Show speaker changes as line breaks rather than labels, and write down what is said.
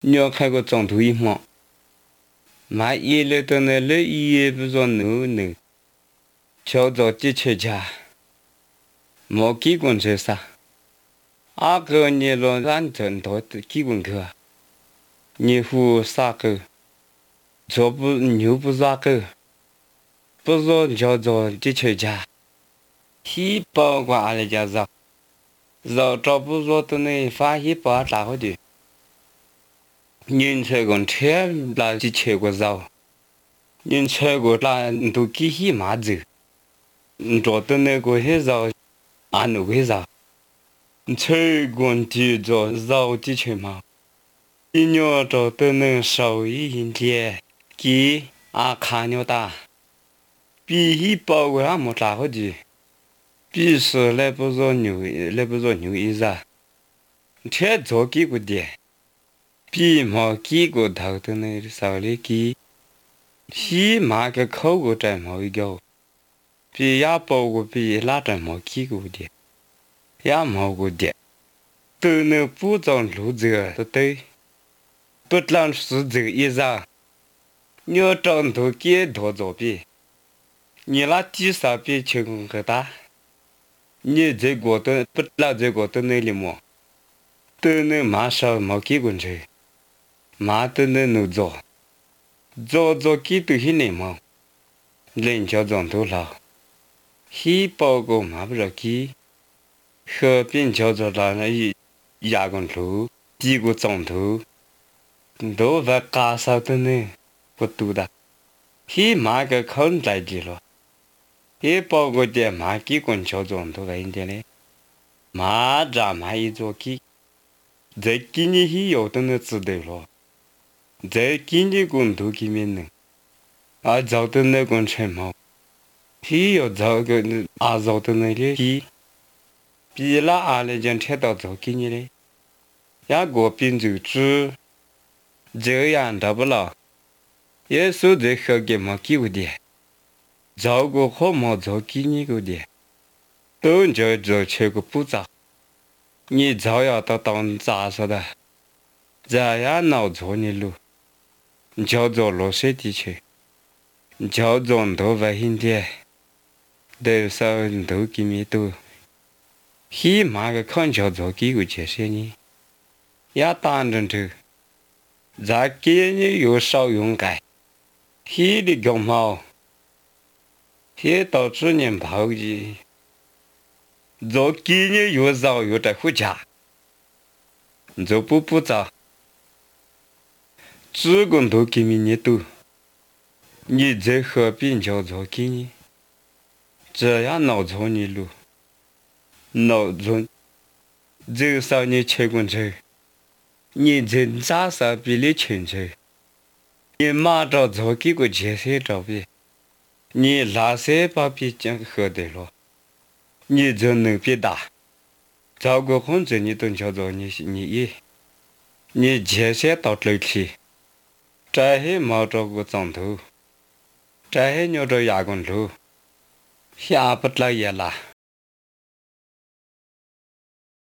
鸟开个中途一毛，买一来的那来也不说no，叫做地球家，没几公尺啥，阿个你老认真多的几公克，你胡啥个，做不牛不啥个，不说叫做地球家，一包瓜来家绕找不着的那发一包打回去。人才讲车那就车过绕，人车过那都几起马走，找的那个很绕，俺那个绕，车过就找绕的车嘛，一鸟找的那少一点，给啊看鸟大，比一包个俺没打回去，比是来不着牛一下，车做几个点。比毛几个头的那手里几，起码个口个在毛一个，比也包个比拉在毛几个的，也毛个的，都能补充路子的对，不让是这个意思。你要长头给多做比，你那第三比情可大，你这个的不让这个的那里么，都能马上毛几个去。马的那能做几多些年嘛，人家长头了，一包个马不着几，河边叫做那一压根头，几个长头，都在干啥的呢？不多的，一马个看在地了，一包个的马几根叫长头个一点嘞，马扎马一做几，在今年一有的那知道了。在经济工作里面呢，找的那个钱嘛，he要找个找的那里比，比那来讲贴到做给你嘞，也个边就住，这样得不了，也说这好给嘛给我的，找个好嘛做给你个的，都叫做这个步骤，你找要到当咋说的，这样闹错你路。叫做落水地区，叫做多危险点，都少都给米多，起码个看叫做几个这些呢，也当着头，在给你又少用改，起的个毛，起到去年跑的，做给你又少又在回家，做不着。这个都给你多，你在河边叫做给你，这样闹错你路，闹错，这少你吃过去，你真咋啥比你清楚，你马着做几个这些照片，你哪些把比讲喝的了，你就能别打，找个混子你都叫做你也，你这些到这去。这些毛着个长头，这些鸟着牙根头，下不来也啦。